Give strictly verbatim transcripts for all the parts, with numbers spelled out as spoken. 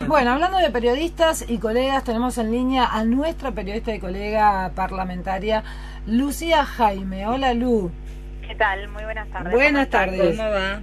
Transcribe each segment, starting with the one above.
Bueno, hablando de periodistas y colegas, tenemos en línea a nuestra periodista y colega parlamentaria, Lucía Jaime. Hola, Lu. ¿Qué tal? Muy buenas tardes. Buenas tardes. ¿Cómo va?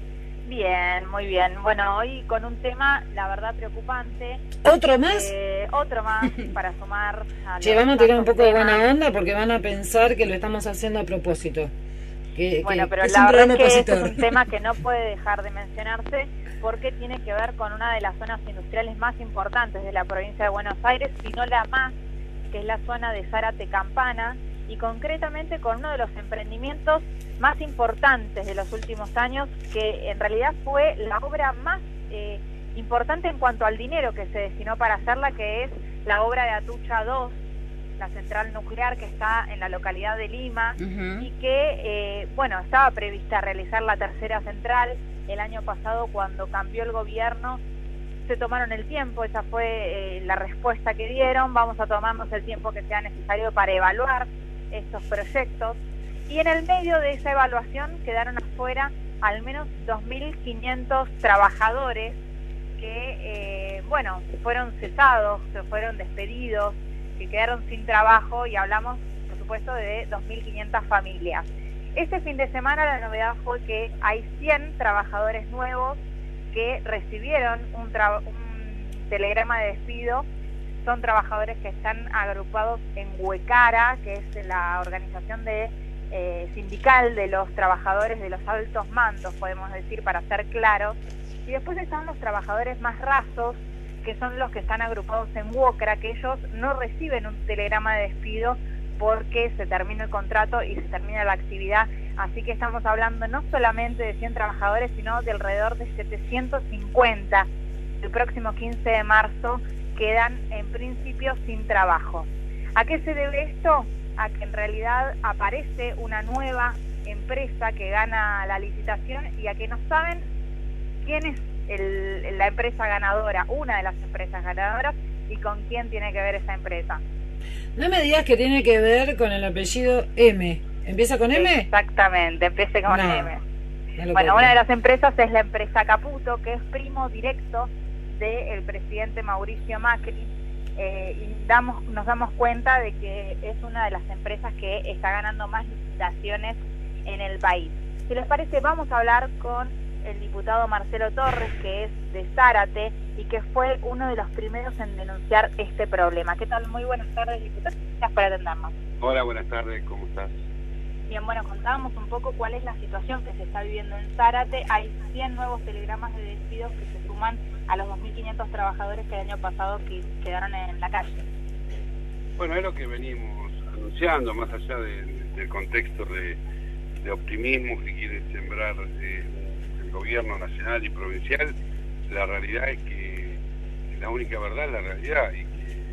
Bien, muy bien. Bueno, hoy con un tema, la verdad, preocupante. ¿Otro más? Eh, otro más para sumar a Che, vamos a tirar un poco de buena onda porque van a pensar que lo estamos haciendo a propósito. Que, bueno, que, pero que la verdad es que este es un tema que no puede dejar de mencionarse porque tiene que ver con una de las zonas industriales más importantes de la provincia de Buenos Aires, si no la más, que es la zona de Zárate Campana, y concretamente con uno de los emprendimientos más importantes de los últimos años, que en realidad fue la obra más eh, importante en cuanto al dinero que se destinó para hacerla, que es la obra de Atucha dos, la central nuclear que está en la localidad de Lima, uh-huh. y que, eh, bueno, estaba prevista realizar la tercera central el año pasado. Cuando cambió el gobierno se tomaron el tiempo, esa fue eh, la respuesta que dieron: vamos a tomarnos el tiempo que sea necesario para evaluar estos proyectos, y en el medio de esa evaluación quedaron afuera al menos dos mil quinientos trabajadores que, eh, bueno, fueron cesados, se fueron despedidos, que quedaron sin trabajo, y hablamos, por supuesto, de dos mil quinientas familias. Este fin de semana la novedad fue que hay cien trabajadores nuevos que recibieron un, un telegrama de despido. Son trabajadores que están agrupados en Huecara, que es la organización de, eh, sindical de los trabajadores de los altos mandos, podemos decir, para ser claros. Y después están los trabajadores más rasos, que son los que están agrupados en Huocara, que ellos no reciben un telegrama de despido porque se termina el contrato y se termina la actividad. Así que estamos hablando no solamente de cien trabajadores, sino de alrededor de setecientos cincuenta. El próximo quince de marzo quedan en principio sin trabajo. ¿A qué se debe esto? A que en realidad aparece una nueva empresa que gana la licitación y a que no saben quién es el, la empresa ganadora, una de las empresas ganadoras, y con quién tiene que ver esa empresa. No me digas que tiene que ver con el apellido M. ¿Empieza con M? Exactamente, empieza con no, M. No bueno, una de las empresas es la empresa Caputo, que es primo directo del presidente Mauricio Macri, eh, y damos, nos damos cuenta de que es una de las empresas que está ganando más licitaciones en el país. Si les parece, vamos a hablar con el diputado Marcelo Torres, que es de Zárate y que fue uno de los primeros en denunciar este problema. ¿Qué tal? Muy buenas tardes, diputado. Gracias por atendernos. Hola, buenas tardes, ¿cómo estás? Bien, bueno, contábamos un poco cuál es la situación que se está viviendo en Zárate. Hay cien nuevos telegramas de despidos que se suman a los dos mil quinientos trabajadores que el año pasado que quedaron en la calle. Bueno, es lo que venimos anunciando, más allá de, del contexto de, de optimismo que quiere sembrar eh, el gobierno nacional y provincial. La realidad es que la única verdad es la realidad, y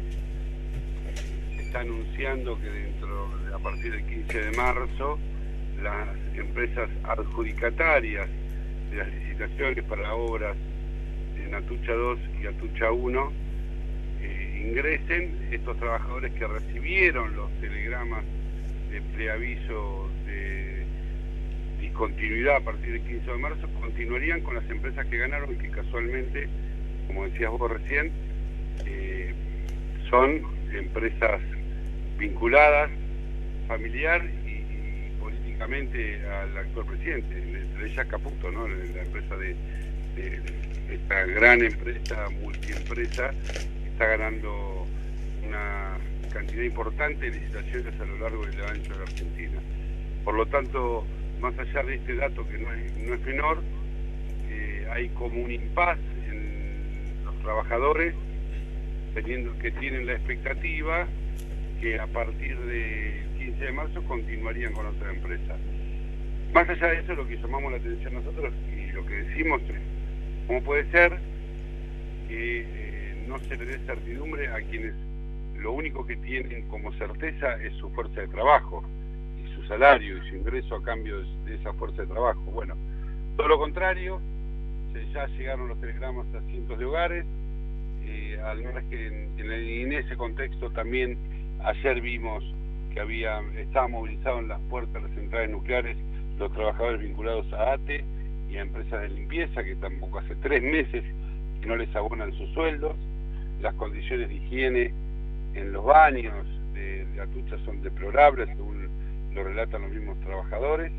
que se está anunciando que dentro, a partir del quince de marzo, las empresas adjudicatarias de las licitaciones para obras en Atucha dos y Atucha uno eh, ingresen. Estos trabajadores que recibieron los telegramas de preaviso de discontinuidad a partir del quince de marzo continuarían con las empresas que ganaron, y que casualmente, como decías vos recién, eh, son empresas vinculadas familiar y, y políticamente al actual presidente, entre ellas Caputo, ¿no? La empresa de, de esta gran empresa, multiempresa, está ganando una cantidad importante de licitaciones a lo largo y ancho de la Argentina. Por lo tanto, más allá de este dato que no es, no es menor, eh, hay como un impas en los trabajadores, teniendo que tienen la expectativa que a partir del quince de marzo continuarían con otra empresa. Más allá de eso, lo que llamamos la atención nosotros y lo que decimos es: ¿cómo puede ser que eh, no se le dé certidumbre a quienes lo único que tienen como certeza es su fuerza de trabajo y su salario y su ingreso a cambio de, de esa fuerza de trabajo? Bueno, todo lo contrario, se, ya llegaron los telegramas a cientos de hogares, eh, al menos que en, en, en ese contexto también ayer vimos que había estaba movilizado en las puertas de las centrales nucleares los trabajadores vinculados a ATE y a empresas de limpieza, que tampoco hace tres meses que no les abonan sus sueldos, las condiciones de higiene en los baños de, de Atucha son deplorables, según lo relatan los mismos trabajadores,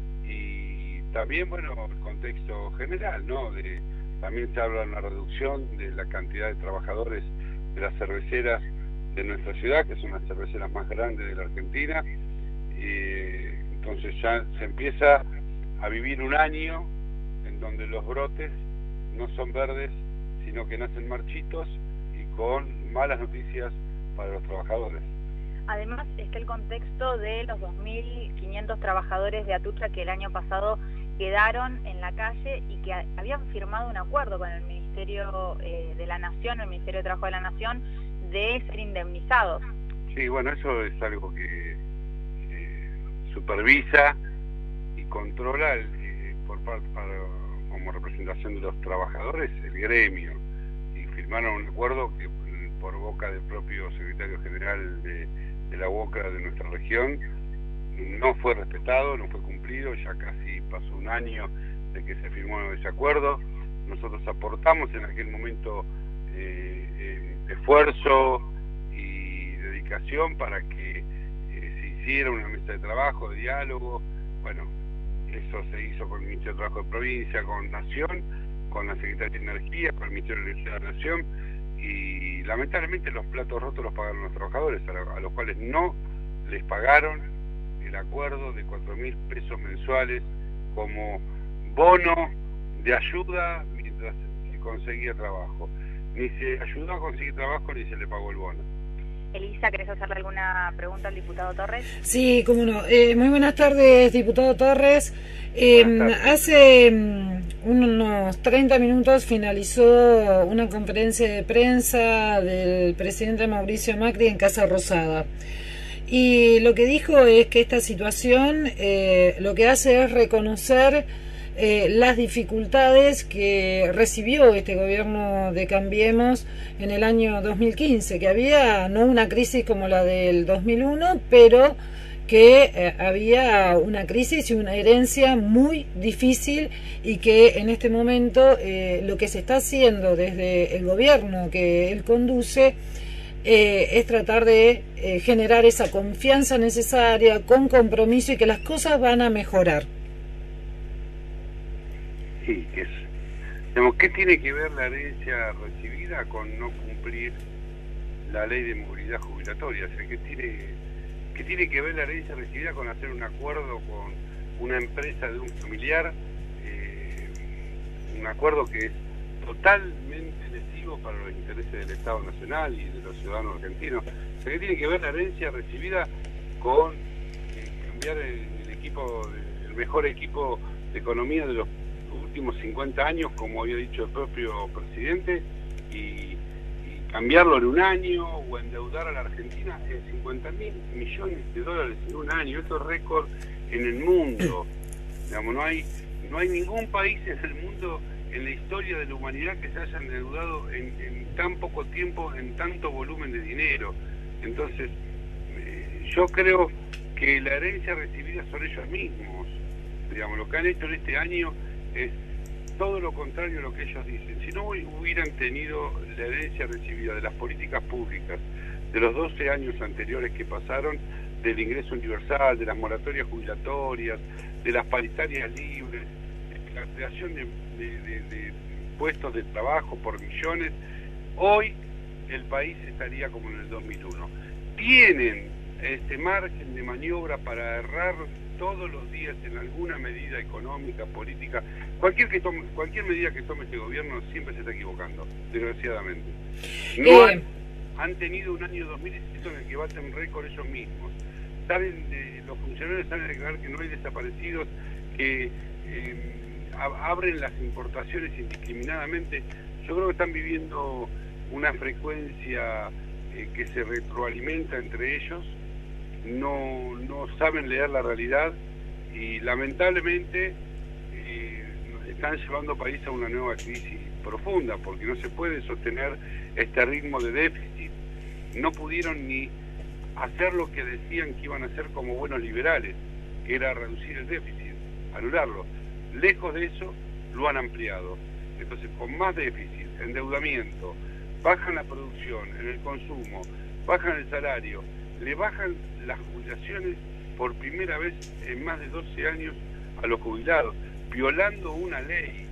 y también, bueno, el contexto general, ¿no? De, también se habla de una reducción de la cantidad de trabajadores de las cerveceras de nuestra ciudad, que son las cerveceras más grandes de la Argentina. Eh, entonces ya se empieza a vivir un año en donde los brotes no son verdes, sino que nacen marchitos y con malas noticias para los trabajadores. Además está el contexto de los dos mil quinientos trabajadores de Atucha que el año pasado quedaron en la calle y que habían firmado un acuerdo con el Ministerio eh, de la Nación, el Ministerio de Trabajo de la Nación, de ser indemnizados. Sí, bueno, eso es algo que eh, supervisa y controla el, eh, por parte para, como representación de los trabajadores, el gremio, y firmaron un acuerdo que por boca del propio secretario general de, de la UOCRA de nuestra región no fue respetado, no fue cumplido. Ya casi pasó un año de que se firmó ese acuerdo. Nosotros aportamos en aquel momento eh, eh, esfuerzo y dedicación para que eh, se hiciera una mesa de trabajo, de diálogo. Bueno, eso se hizo con el Ministerio de Trabajo de Provincia, con Nación, con la Secretaría de Energía, con el Ministerio de Energía de la Nación, y lamentablemente los platos rotos los pagaron los trabajadores, a, la, a los cuales no les pagaron el acuerdo de cuatro mil pesos mensuales como bono de ayuda mientras se conseguía trabajo. Ni se ayudó a conseguir trabajo ni se le pagó el bono. Elisa, ¿querés hacerle alguna pregunta al diputado Torres? Sí, cómo no. Eh, muy buenas tardes, diputado Torres. Eh, Buenas tardes. Hace um, unos treinta minutos finalizó una conferencia de prensa del presidente Mauricio Macri en Casa Rosada. Y lo que dijo es que esta situación eh, lo que hace es reconocer eh, las dificultades que recibió este gobierno de Cambiemos en el año dos mil quince, que había no una crisis como la del dos mil uno, pero que eh, había una crisis y una herencia muy difícil, y que en este momento eh, lo que se está haciendo desde el gobierno que él conduce Eh, es tratar de eh, generar esa confianza necesaria, con compromiso, y que las cosas van a mejorar. Sí, que es, digamos, ¿qué tiene que ver la herencia recibida con no cumplir la ley de movilidad jubilatoria? O sea, ¿qué tiene, qué tiene que ver la herencia recibida con hacer un acuerdo con una empresa de un familiar? Eh, un acuerdo que es totalmente lesivo para los intereses del Estado Nacional y de los ciudadanos argentinos. O sea, ¿qué tiene que ver la herencia recibida con eh, cambiar el, el equipo, el mejor equipo de economía de los últimos cincuenta años, como había dicho el propio presidente, y, y cambiarlo en un año, o endeudar a la Argentina en cincuenta mil millones de dólares en un año? Esto es récord en el mundo. Digamos, no hay, no hay ningún país en el mundo, en la historia de la humanidad, que se hayan endeudado en, en tan poco tiempo, en tanto volumen de dinero. Entonces, eh, yo creo que la herencia recibida son ellos mismos. Digamos, lo que han hecho en este año es todo lo contrario a lo que ellos dicen. Si no hubieran tenido la herencia recibida de las políticas públicas de los doce años anteriores que pasaron, del ingreso universal, de las moratorias jubilatorias, de las paritarias libres, de la creación de, de, de, de puestos de trabajo por millones, hoy el país estaría como en el dos mil uno. Tienen este margen de maniobra para errar todos los días en alguna medida económica, política. Cualquier que tome, cualquier medida que tome este gobierno siempre se está equivocando, desgraciadamente. No Eh. han, han tenido un año dos mil diecisiete en el que baten récord ellos mismos. Saben, eh, los funcionarios saben declarar que no hay desaparecidos, que eh, abren las importaciones indiscriminadamente. Yo creo que están viviendo una frecuencia eh, que se retroalimenta entre ellos. No, no saben leer la realidad y lamentablemente eh, están llevando al país a una nueva crisis profunda, porque no se puede sostener este ritmo de déficit. No pudieron ni hacer lo que decían que iban a hacer como buenos liberales, que era reducir el déficit, anularlo. Lejos de eso, lo han ampliado. Entonces, con más déficit, endeudamiento, bajan la producción, en el consumo, bajan el salario, le bajan las jubilaciones por primera vez en más de doce años a los jubilados, violando una ley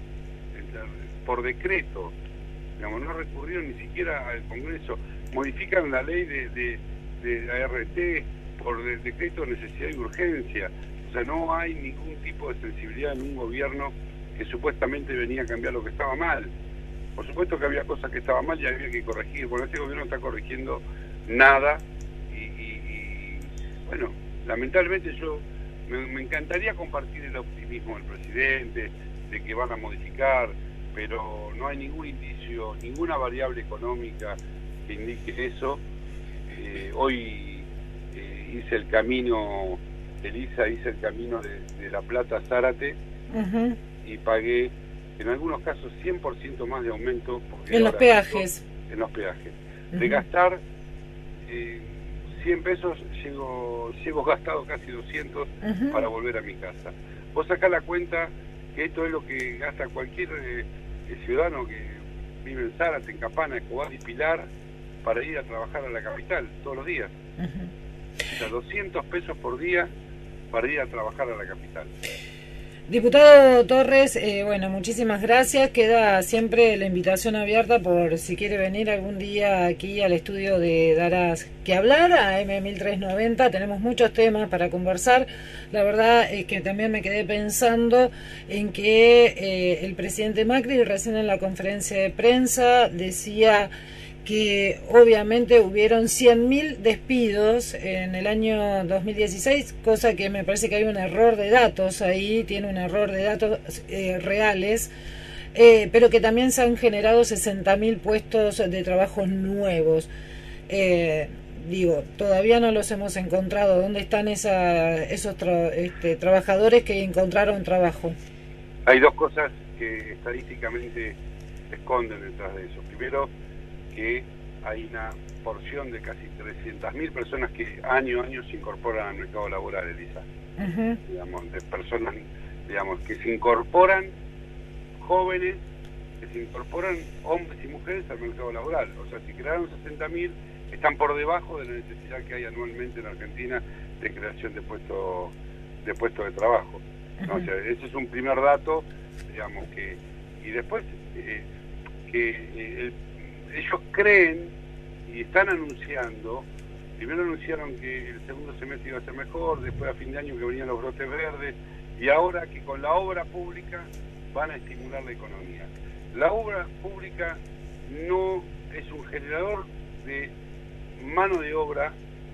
por decreto, digamos, no recurrieron ni siquiera al Congreso, modifican la ley de, de, de la R T por de, decreto de necesidad y urgencia. O sea, no hay ningún tipo de sensibilidad en un gobierno que supuestamente venía a cambiar lo que estaba mal. Por supuesto que había cosas que estaban mal y había que corregir. Bueno, este gobierno no está corrigiendo nada y, y, y bueno, lamentablemente yo me, me encantaría compartir el optimismo del presidente de que van a modificar, pero no hay ningún indicio, ninguna variable económica que indique eso. Eh, hoy eh, hice el camino, Elisa, hice el camino de, de La Plata a Zárate, uh-huh. y pagué en algunos casos cien por ciento más de aumento. En los peajes. En los peajes. Uh-huh. De gastar eh, cien pesos, llego, llego gastado casi doscientos uh-huh. para volver a mi casa. Vos sacás la cuenta que esto es lo que gasta cualquier eh, ciudadano que vive en Zárate, en Campana, Escobar y Pilar para ir a trabajar a la capital todos los días. Uh-huh. O sea, doscientos pesos por día para ir a trabajar a la capital. Diputado Torres, eh, bueno, muchísimas gracias. Queda siempre la invitación abierta por si quiere venir algún día aquí al estudio de Darás que hablar, a M mil trescientos noventa. Tenemos muchos temas para conversar. La verdad es que también me quedé pensando en que eh, el presidente Macri recién en la conferencia de prensa decía que obviamente hubieron cien mil despidos en el año dos mil dieciséis, cosa que me parece que hay un error de datos ahí, tiene un error de datos eh, reales, eh, pero que también se han generado sesenta mil puestos de trabajo nuevos. Eh, digo, todavía no los hemos encontrado. ¿Dónde están esa, esos tra este, trabajadores que encontraron trabajo? Hay dos cosas que estadísticamente se esconden detrás de eso. Primero, que hay una porción de casi trescientas mil personas que año a año se incorporan al mercado laboral, Elisa. Uh-huh. Digamos, de personas, digamos, que se incorporan jóvenes, que se incorporan hombres y mujeres al mercado laboral. O sea, si crearon sesenta mil, están por debajo de la necesidad que hay anualmente en Argentina de creación de puestos de puestos de trabajo. Uh-huh. ¿No? O sea, ese es un primer dato, digamos, que y después eh, que eh, el ellos creen y están anunciando, primero anunciaron que el segundo semestre iba a ser mejor, después a fin de año que venían los brotes verdes, y ahora que con la obra pública van a estimular la economía. La obra pública no es un generador de mano de obra,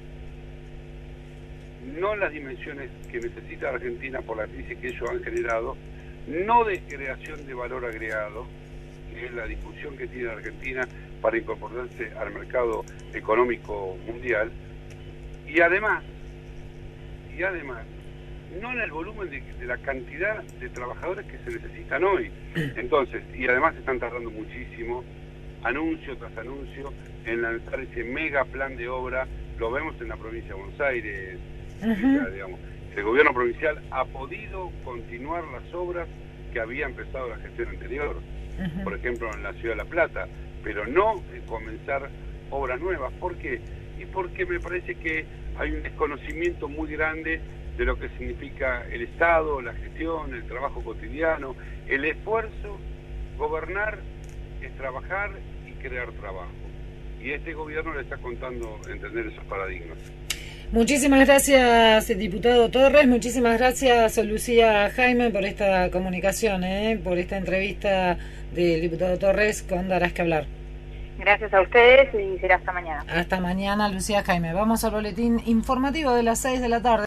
no en las dimensiones que necesita Argentina por la crisis que ellos han generado, no de creación de valor agregado, que es la discusión que tiene Argentina para incorporarse al mercado económico mundial, y además, y además, no en el volumen de, de la cantidad de trabajadores que se necesitan hoy. Entonces, y además están tardando muchísimo, anuncio tras anuncio, en lanzar ese mega plan de obra. Lo vemos en la provincia de Buenos Aires. Uh-huh. Digamos, el gobierno provincial ha podido continuar las obras que había empezado la gestión anterior. Uh-huh. Por ejemplo, en la ciudad de La Plata, pero no comenzar obras nuevas. ¿Por qué? Y porque me parece que hay un desconocimiento muy grande de lo que significa el Estado, la gestión, el trabajo cotidiano, el esfuerzo. Gobernar es trabajar y crear trabajo. Y este gobierno le está contando entender esos paradigmas. Muchísimas gracias, diputado Torres. Muchísimas gracias, Lucía Jaime, por esta comunicación, ¿eh? por esta entrevista del diputado Torres con Darás que hablar. Gracias a ustedes y será hasta mañana. Hasta mañana, Lucía Jaime. Vamos al boletín informativo de las seis de la tarde.